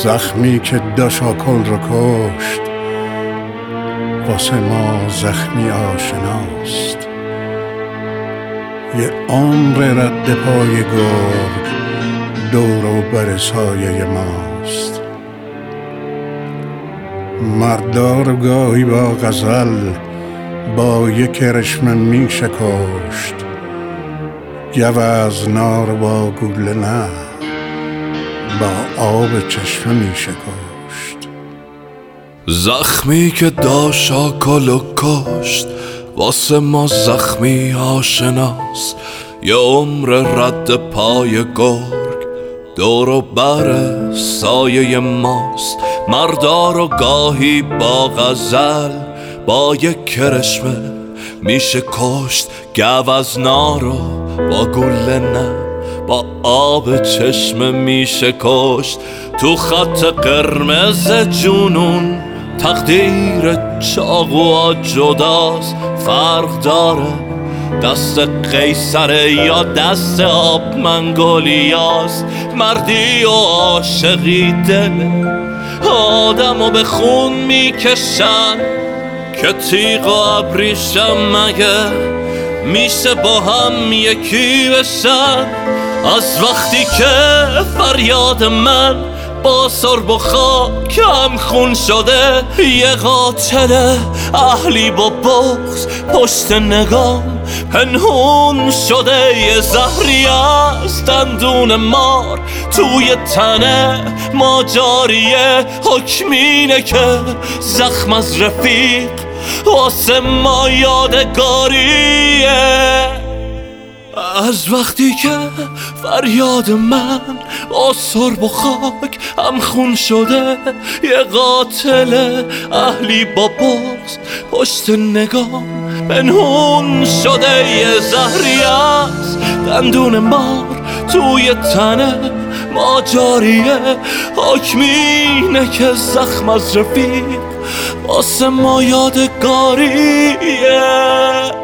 زخمی که داشاکل رو کشت واسه ما زخمی آشناست. یه عمر رد پای گرگ دور و بر سایه ماست. مردار گاهی با غزل با یک کرشمه می شکاشت، گوز نار با گوله نه با آب چشمه می شکاشت. زخمی که داشاکل و کشت واسه ما زخمی آشناست. یه عمر رد پای گرگ دور و بر سایه ماست. مردار و گاهی با غزل با یک کرشمه میشه کشت، گوزنا رو با گله نه با آب چشمه میشه کشت. تو خط قرمز جنون تقدیر چاقوها جداست. فرق داره دست قیصره یا دست آب منگولیاست. مردی و عاشقی دل آدمو به خون میکشن که تیغ و ابریشم مگه میشه با هم یکی بشن. از وقتی که فریاد من با سرب و خاک هم خون شده، یه قاتل اهلی با بغض پشت نگام پنهون شده. یه زهری از دندون مار توی تنه ما جاریه. حکمینه که زخم از رفیق واسه ما یادگاریه. از وقتی که فریاد من با سرب و خاک هم خون شده، یه قاتل اهلی با بغض پشت نگام پنهون شده. یه زهری از دندون مار توی تنه ما جاریه. حکمینه که زخم از رفیق واسه ما یادگاریه.